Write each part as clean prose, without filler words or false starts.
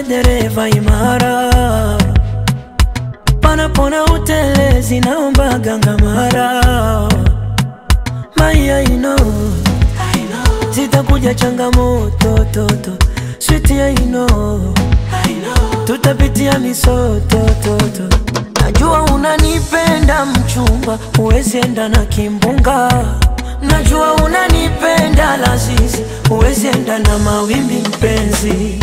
dereva imara, panapona utelezi naomba gangamara. Maya zitakuja changamoto toto, sweetie I know tutapitia misoto toto. Najua unanipenda mchumba, huwezi enda na kimbunga. Najua unanipenda lazizi, huwezi enda na mawimbi mpenzi.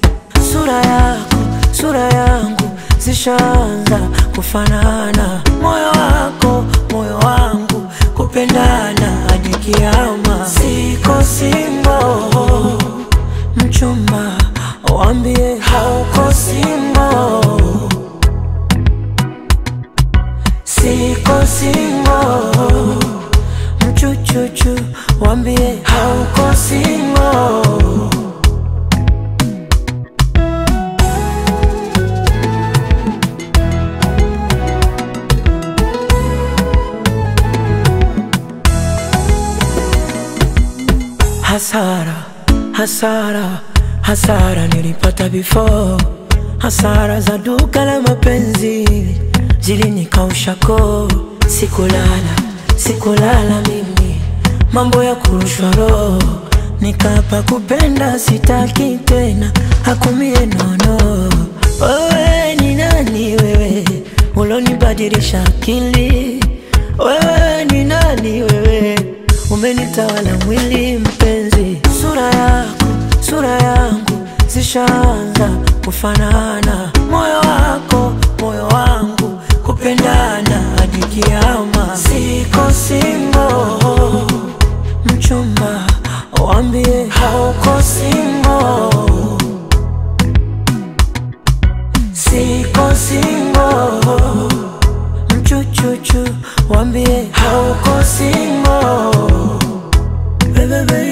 Sura yangu zishaanza kufanana. Moyo wako, moyo wangu, kupendana hadi kiama. Siko single, mchumba, waambie hauko single. Siko single, mchuchuchu, waambie hauko single. Hasara nilipata before. Hasara za duka la mapenzi zilinikausha koo. Sikulala mimi, mambo ya kurushwa roho. Nikapa kupenda sitaki tena, hakumie nono. Wewe ni nani wewe, ulonibadilisha akili? Wewe ni nani wewe, umenitawala mwili mpenzi. Sura yangu zishaanza kufanana. Moyo wako, moyo wangu, kupendana hadi kiama. Siko single, mchumba, waambie hauko single. Siko single, mchuchuchu, waambie hauko single. Baby,